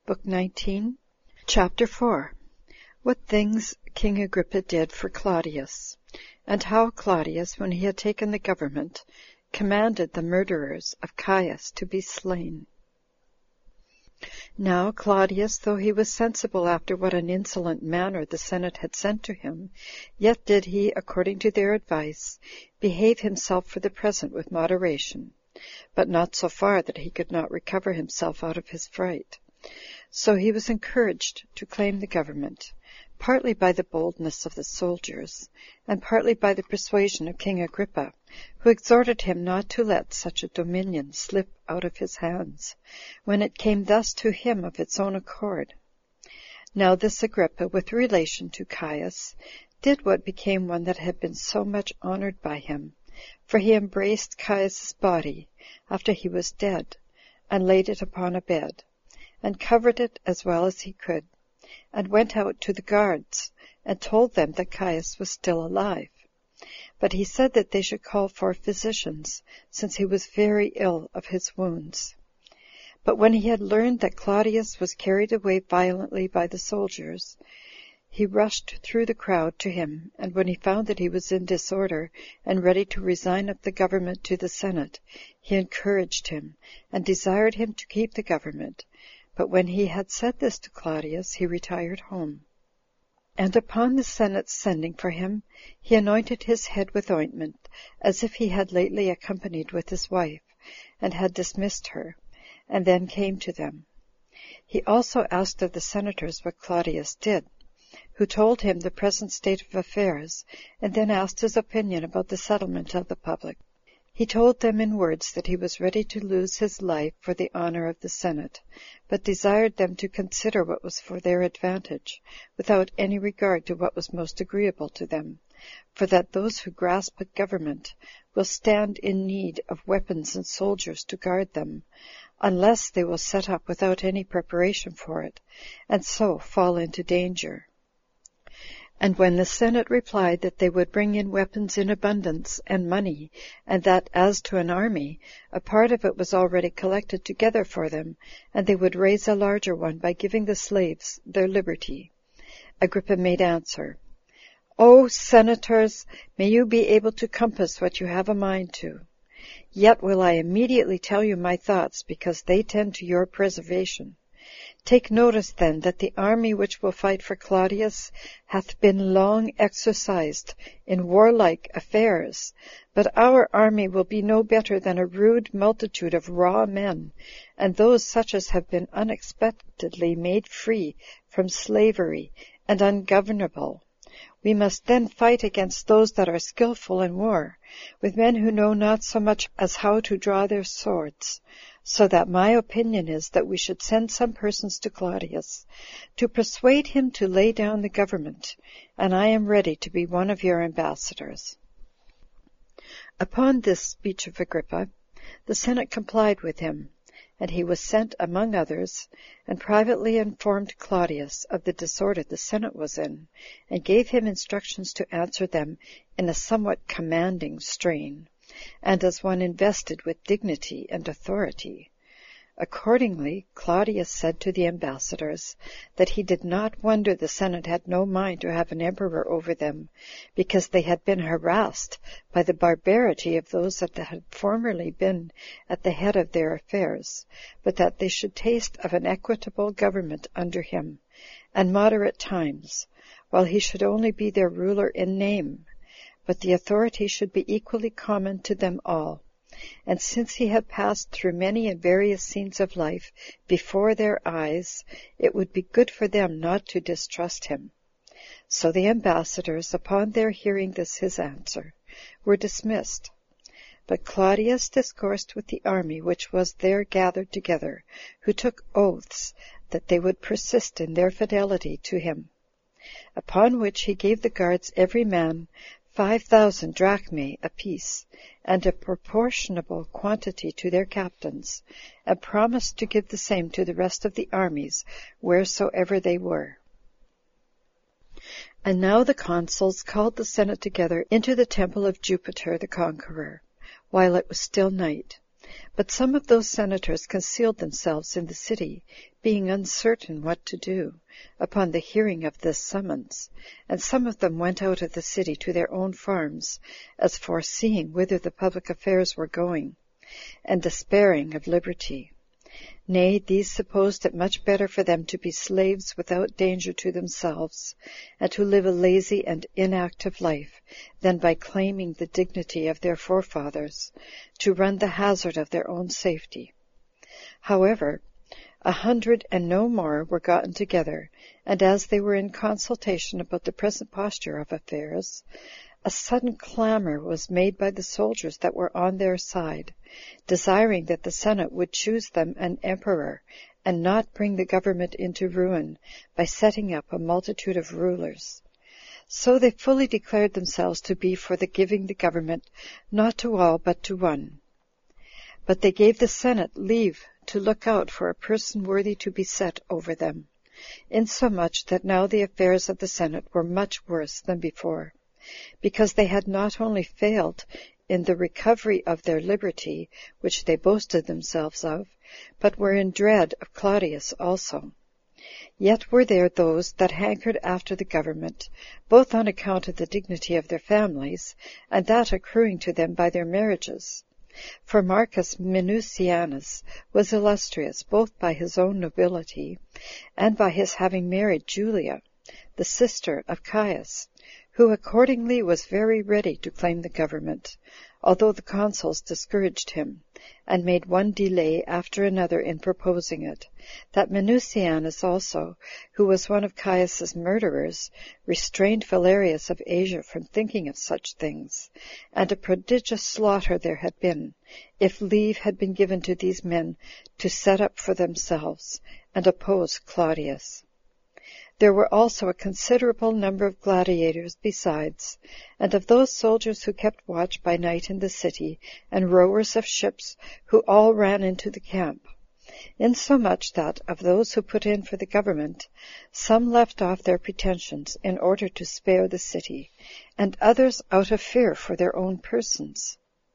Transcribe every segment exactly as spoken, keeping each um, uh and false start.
Book nineteen, Chapter four. What things King Agrippa did for Claudius, and how Claudius, when he had taken the government, commanded the murderers of Caius to be slain. Now Claudius, though he was sensible after what an insolent manner the senate had sent to him, yet did he, according to their advice, behave himself for the present with moderation, but not so far that he could not recover himself out of his fright. So he was encouraged to claim the government, partly by the boldness of the soldiers, and partly by the persuasion of King Agrippa, who exhorted him not to let such a dominion slip out of his hands, when it came thus to him of its own accord. Now this Agrippa, with relation to Caius, did what became one that had been so much honored by him, for he embraced Caius's body after he was dead, and laid it upon a bed, and covered it as well as he could, and went out to the guards, and told them that Caius was still alive. But he said that they should call for physicians, since he was very ill of his wounds. But when he had learned that Claudius was carried away violently by the soldiers, he rushed through the crowd to him, and when he found that he was in disorder, and ready to resign up the government to the senate, he encouraged him, and desired him to keep the government. But when he had said this to Claudius, he retired home. And upon the senate's sending for him, he anointed his head with ointment, as if he had lately accompanied with his wife, and had dismissed her, and then came to them. He also asked of the senators what Claudius did, who told him the present state of affairs, and then asked his opinion about the settlement of the public. He told them in words that he was ready to lose his life for the honor of the senate, but desired them to consider what was for their advantage, without any regard to what was most agreeable to them, for that those who grasp at government will stand in need of weapons and soldiers to guard them, unless they will set up without any preparation for it, and so fall into danger. And when the senate replied that they would bring in weapons in abundance, and money, and that as to an army, a part of it was already collected together for them, and they would raise a larger one by giving the slaves their liberty, Agrippa made answer, O senators, may you be able to compass what you have a mind to. Yet will I immediately tell you my thoughts, because they tend to your preservation. Take notice then that the army which will fight for Claudius hath been long exercised in warlike affairs, but our army will be no better than a rude multitude of raw men, and those such as have been unexpectedly made free from slavery and ungovernable. We must then fight against those that are skillful in war, with men who know not so much as how to draw their swords. So that my opinion is that we should send some persons to Claudius, to persuade him to lay down the government, and I am ready to be one of your ambassadors. Upon this speech of Agrippa, the senate complied with him, and he was sent among others, and privately informed Claudius of the disorder the senate was in, and gave him instructions to answer them in a somewhat commanding strain, and as one invested with dignity and authority. Accordingly, Claudius said to the ambassadors that he did not wonder the senate had no mind to have an emperor over them, because they had been harassed by the barbarity of those that had formerly been at the head of their affairs, but that they should taste of an equitable government under him, and moderate times, while he should only be their ruler in name, but the authority should be equally common to them all. And since he had passed through many and various scenes of life before their eyes, it would be good for them not to distrust him. So the ambassadors, upon their hearing this his answer, were dismissed. But Claudius discoursed with the army which was there gathered together, who took oaths that they would persist in their fidelity to him. Upon which he gave the guards every man five thousand drachmae apiece, and a proportionable quantity to their captains, and promised to give the same to the rest of the armies wheresoever they were. And now the consuls called the senate together into the temple of Jupiter the Conqueror, while it was still night, But some of those senators concealed themselves in the city, being uncertain what to do, upon the hearing of this summons, and some of them went out of the city to their own farms, as foreseeing whither the public affairs were going, and despairing of liberty. Nay, these supposed it much better for them to be slaves without danger to themselves, and to live a lazy and inactive life, than by claiming the dignity of their forefathers, to run the hazard of their own safety. However, a hundred and no more were gotten together, and as they were in consultation about the present posture of affairs, a sudden clamor was made by the soldiers that were on their side, desiring that the Senate would choose them an emperor, and not bring the government into ruin by setting up a multitude of rulers. So they fully declared themselves to be for the giving the government not to all but to one. But they gave the Senate leave to look out for a person worthy to be set over them, insomuch that now the affairs of the Senate were much worse than before, because they had not only failed in the recovery of their liberty, which they boasted themselves of, but were in dread of Claudius also. Yet were there those that hankered after the government, both on account of the dignity of their families, and that accruing to them by their marriages. For Marcus Minucianus was illustrious both by his own nobility, and by his having married Julia, the sister of Caius, who accordingly was very ready to claim the government, although the consuls discouraged him, and made one delay after another in proposing it, that Minucianus also, who was one of Caius's murderers, restrained Valerius of Asia from thinking of such things, and a prodigious slaughter there had been, if leave had been given to these men to set up for themselves, and oppose Claudius. There were also a considerable number of gladiators besides, and of those soldiers who kept watch by night in the city, and rowers of ships, who all ran into the camp, insomuch that, of those who put in for the government, some left off their pretensions in order to spare the city, and others out of fear for their own persons.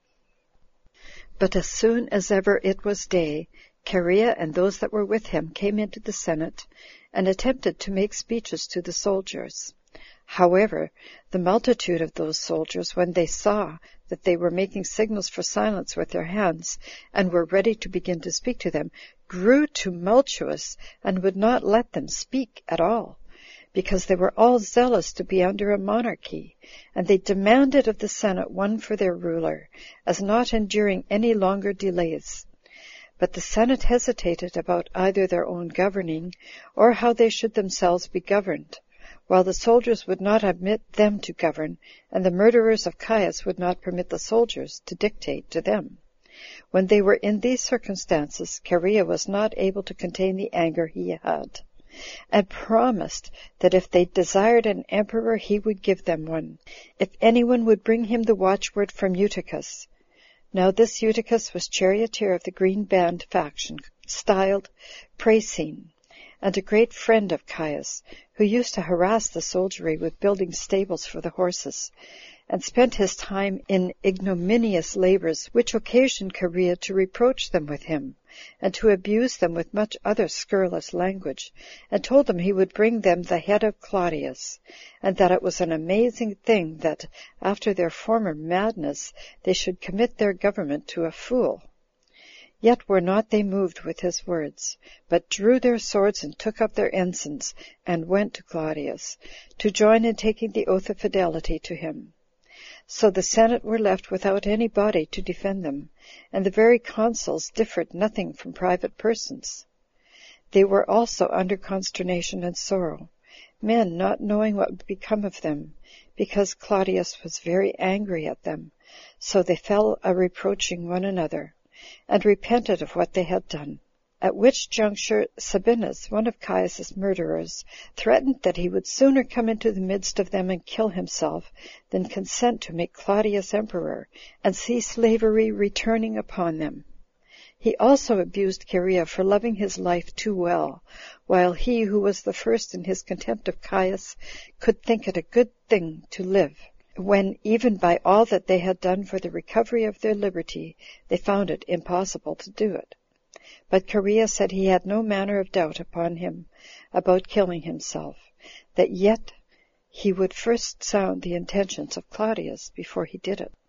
But as soon as ever it was day, Cherea and those that were with him came into the Senate, and attempted to make speeches to the soldiers. However, the multitude of those soldiers, when they saw that they were making signals for silence with their hands, and were ready to begin to speak to them, grew tumultuous, and would not let them speak at all, because they were all zealous to be under a monarchy, and they demanded of the Senate one for their ruler, as not enduring any longer delays. But the Senate hesitated about either their own governing, or how they should themselves be governed, while the soldiers would not admit them to govern, and the murderers of Caius would not permit the soldiers to dictate to them. When they were in these circumstances, Cherea was not able to contain the anger he had, and promised that if they desired an emperor he would give them one, if anyone would bring him the watchword from Eutychus. Now this Eutychus was charioteer of the Green Band faction, styled Prasine, and a great friend of Caius, who used to harass the soldiery with building stables for the horses, and spent his time in ignominious labors, which occasioned Cherea to reproach them with him, and to abuse them with much other scurrilous language, and told them he would bring them the head of Claudius, and that it was an amazing thing that, after their former madness, they should commit their government to a fool. Yet were not they moved with his words, but drew their swords and took up their ensigns, and went to Claudius, to join in taking the oath of fidelity to him. So the Senate were left without any body to defend them, and the very consuls differed nothing from private persons. They were also under consternation and sorrow, men not knowing what would become of them, because Claudius was very angry at them. So they fell a reproaching one another, and repented of what they had done. At which juncture Sabinus, one of Caius's murderers, threatened that he would sooner come into the midst of them and kill himself than consent to make Claudius emperor, and see slavery returning upon them. He also abused Cherea for loving his life too well, while he, who was the first in his contempt of Caius, could think it a good thing to live, when even by all that they had done for the recovery of their liberty, they found it impossible to do it. But Cherea said he had no manner of doubt upon him about killing himself, that yet he would first sound the intentions of Claudius before he did it.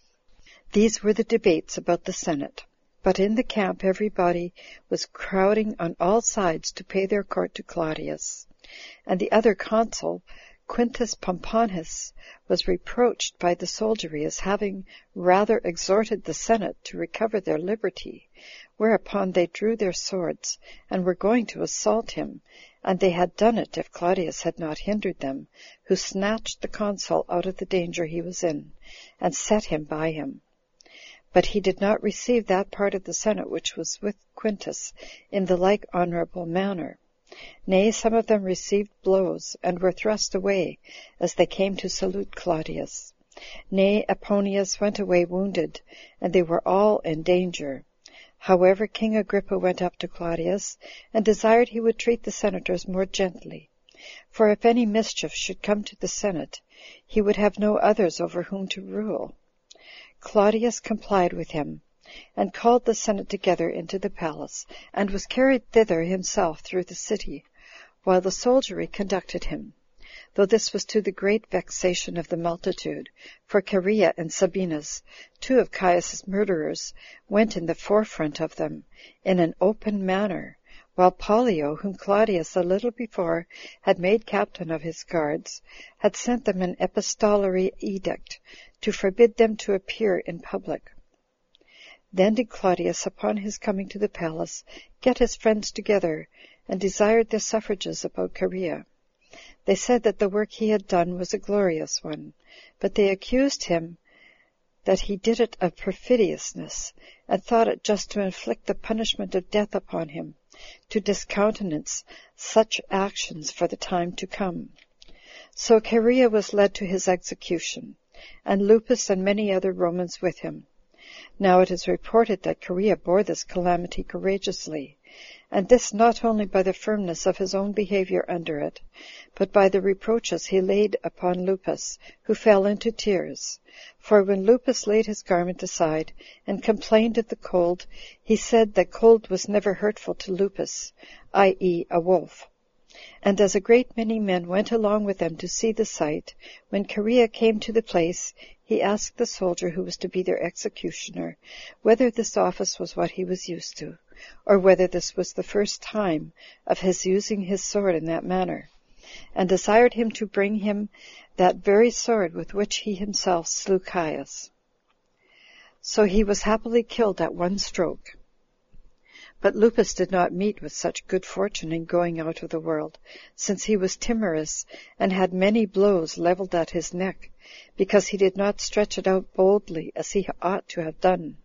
These were the debates about the Senate. But in the camp everybody was crowding on all sides to pay their court to Claudius. And the other consul, Quintus Pomponius, was reproached by the soldiery as having rather exhorted the Senate to recover their liberty, whereupon they drew their swords, and were going to assault him, and they had done it if Claudius had not hindered them, who snatched the consul out of the danger he was in, and set him by him. But he did not receive that part of the Senate which was with Quintus in the like honorable manner. Nay, some of them received blows, and were thrust away as they came to salute Claudius. Nay, Aponius went away wounded, and they were all in danger. However, King Agrippa went up to Claudius, and desired he would treat the senators more gently. For if any mischief should come to the Senate, he would have no others over whom to rule. Claudius complied with him, and called the Senate together into the palace, and was carried thither himself through the city, while the soldiery conducted him, though this was to the great vexation of the multitude, for Cherea and Sabinus, two of Caius's murderers, went in the forefront of them, in an open manner, while Pollio, whom Claudius a little before had made captain of his guards, had sent them an epistolary edict to forbid them to appear in public. Then did Claudius, upon his coming to the palace, get his friends together, and desired their suffrages about Cherea. They said that the work he had done was a glorious one, but they accused him that he did it of perfidiousness, and thought it just to inflict the punishment of death upon him, to discountenance such actions for the time to come. So Cherea was led to his execution, and Lupus and many other Romans with him. Now it is reported that Cherea bore this calamity courageously, and this not only by the firmness of his own behavior under it, but by the reproaches he laid upon Lupus, who fell into tears. For when Lupus laid his garment aside, and complained of the cold, he said that cold was never hurtful to Lupus, that is, a wolf. And as a great many men went along with them to see the sight, when Cherea came to the place, he asked the soldier who was to be their executioner whether this office was what he was used to, or whether this was the first time of his using his sword in that manner, and desired him to bring him that very sword with which he himself slew Caius. So he was happily killed at one stroke. But Lupus did not meet with such good fortune in going out of the world, since he was timorous, and had many blows levelled at his neck, because he did not stretch it out boldly as he ought to have done.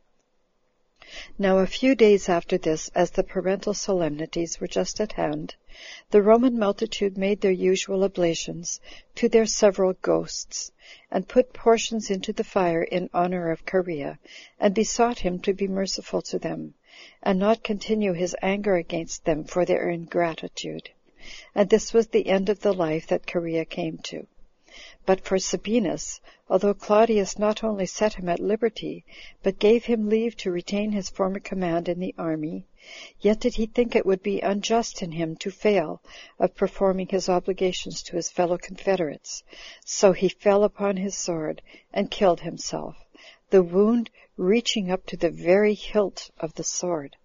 Now a few days after this, as the parental solemnities were just at hand, the Roman multitude made their usual oblations to their several ghosts, and put portions into the fire in honor of Cherea, and besought him to be merciful to them, and not continue his anger against them for their ingratitude. And this was the end of the life that Cherea came to. But for Sabinus, although Claudius not only set him at liberty, but gave him leave to retain his former command in the army, yet did he think it would be unjust in him to fail of performing his obligations to his fellow confederates. So he fell upon his sword, and killed himself, the wound reaching up to the very hilt of the sword.